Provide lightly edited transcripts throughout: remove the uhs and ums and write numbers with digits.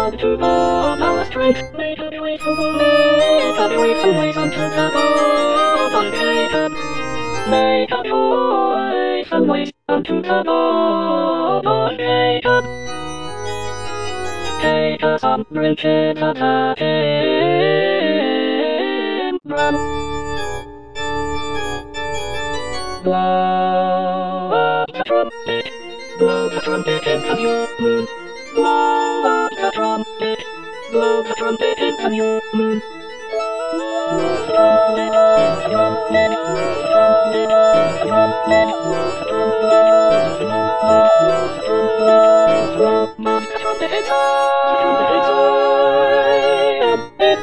love to God, our strength, make a way to the make a way some ways unto the God, unbreakup. Make a choice and ways unto the God, unbreakup. Take us up, bridges at him, run. Blow up the trumpet, blow the trumpet into new moon. Blow up the trumpet, blow the trumpet into new moon. Blow the trumpet, the trumpet, the trumpet, the trumpet, the trumpet, the trumpet, the trumpet, the trumpet inside,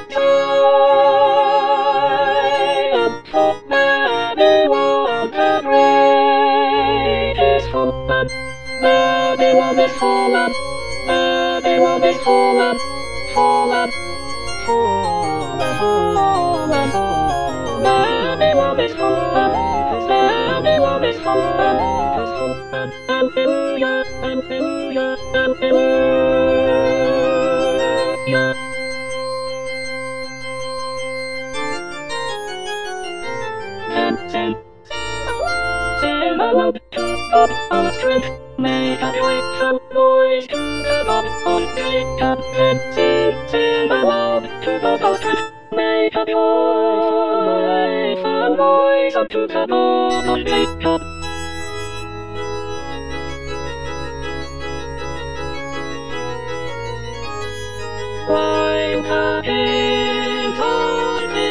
inside, for everyone the greatest fallen, everyone is fallen, everyone is fallen, fallen, fallen, fallen, fallen, everyone is fallen, everyone is fallen, hallelujah, hallelujah, hallelujah. Sing aloud to God our strength, make a joyful noise to the God unbreakup. Sing aloud to God our strength, make a joyful noise unto the God unbreakup. Climb the hills on the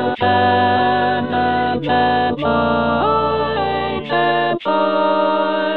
Bye.